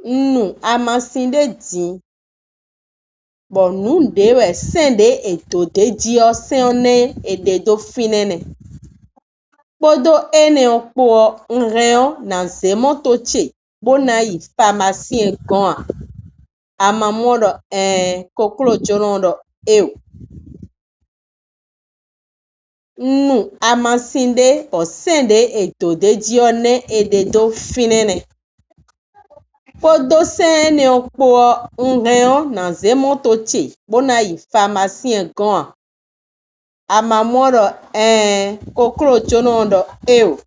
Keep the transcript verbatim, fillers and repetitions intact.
Nu amasinde din. Bon nu de we sende eto de di o sene e de do finene. Podo ene okpo nreo na zemo toche. Bona yi pharmacien goa. Amamodo eh koklo jolondo eu. Nu amasinde o sende eto de di o ne e de do finene. Podo sene okpo nreo na zemo toche. Bona yi pharmacien goa. Amamodo eh koklo jolondo eu.